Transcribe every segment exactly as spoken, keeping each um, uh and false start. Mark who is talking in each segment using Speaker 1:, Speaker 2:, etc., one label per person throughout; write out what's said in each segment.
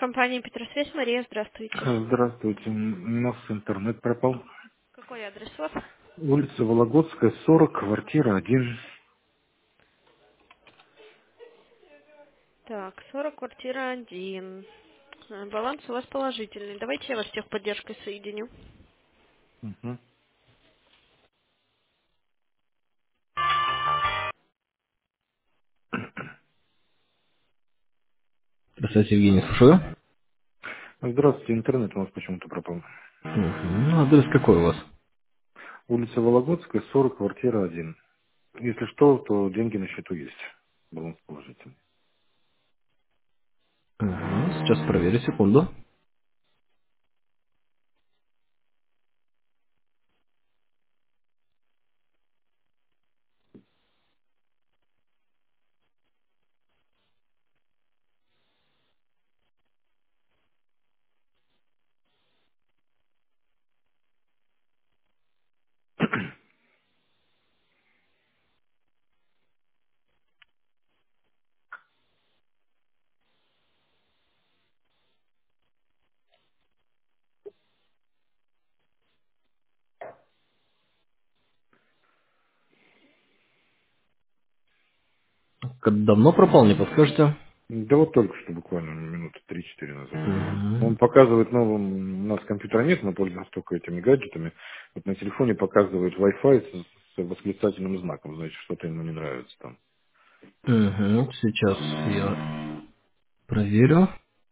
Speaker 1: Компания Петросвязь, Мария, здравствуйте.
Speaker 2: Здравствуйте. У нас интернет пропал.
Speaker 1: Какой адрес у вас?
Speaker 2: Улица Вологодская, сорок, квартира один.
Speaker 1: Так, сорок, квартира один. Э, Баланс у вас положительный. Давайте я вас с техподдержкой соединю.
Speaker 2: Мгм.
Speaker 3: Здравствуйте, Евгений, слушаю.
Speaker 2: Здравствуйте, интернет у нас почему-то пропал.
Speaker 3: Мгм. Ну, адрес какой у вас?
Speaker 2: Улица Вологодская, сорок, квартира один. Если что, то деньги на счету есть. Баланс положительный.
Speaker 3: Мгм. Сейчас проверю, секунду. Как давно пропал, не подскажете?
Speaker 2: Да вот только что, буквально минуты три-четыре назад. Он
Speaker 3: Мгм.
Speaker 2: показывает новым, у нас компьютера нет, мы пользуемся только этими гаджетами. Вот на телефоне показывает Wi-Fi с, с восклицательным знаком, значит, что-то ему не нравится там.
Speaker 3: Мгм. Сейчас я проверю.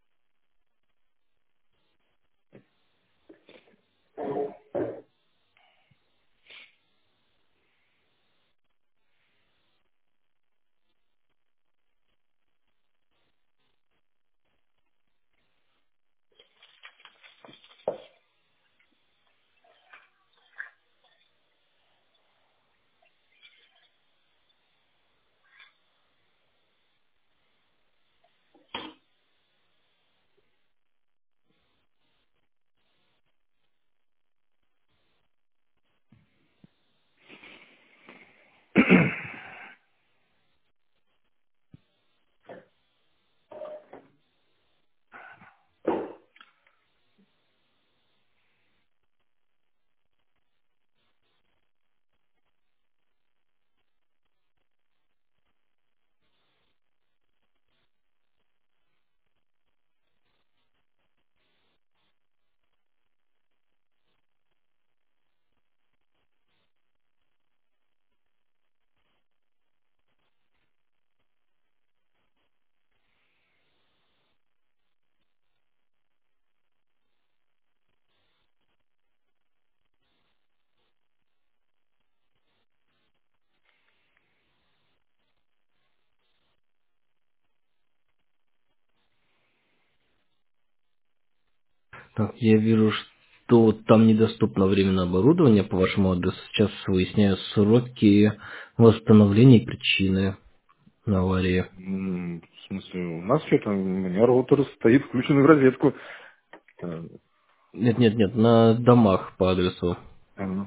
Speaker 3: Так, я вижу, что там недоступно временное оборудование по вашему адресу. Сейчас выясняю сроки восстановления и причины аварии.
Speaker 2: М, В смысле, у нас что-то, у меня роутер стоит включенный в розетку. Э,
Speaker 3: Нет, нет, нет, на домах по адресу.
Speaker 2: ага.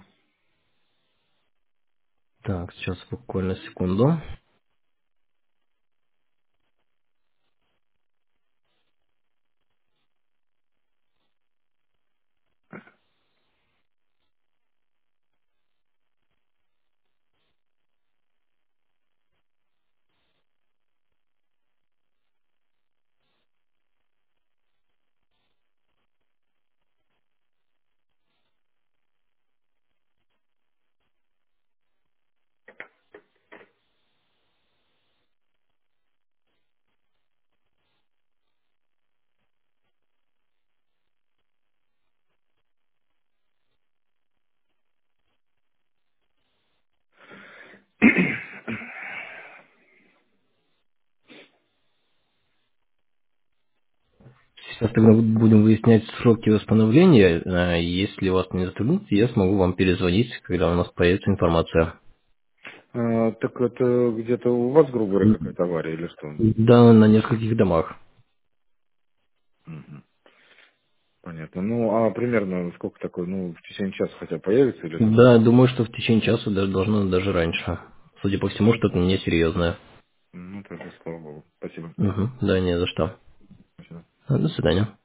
Speaker 3: Так, сейчас буквально секунду. Сейчас тогда будем выяснять сроки восстановления. А Если вас не затруднит, я смогу вам перезвонить, когда у нас появится информация.
Speaker 2: А, так это где-то у вас, грубо говоря,
Speaker 3: М,
Speaker 2: какая-то авария или что?
Speaker 3: Да, на нескольких домах.
Speaker 2: Мгм. Понятно. Ну, а примерно сколько такое, ну, в течение часа хотя бы появится или это?
Speaker 3: Да, думаю, что в течение часа даже должно даже раньше. Судя по всему, что-то несерьезное.
Speaker 2: Ну, тогда слава богу. Спасибо.
Speaker 3: Угу. Да, не за что.
Speaker 2: Спасибо.
Speaker 3: До свидания.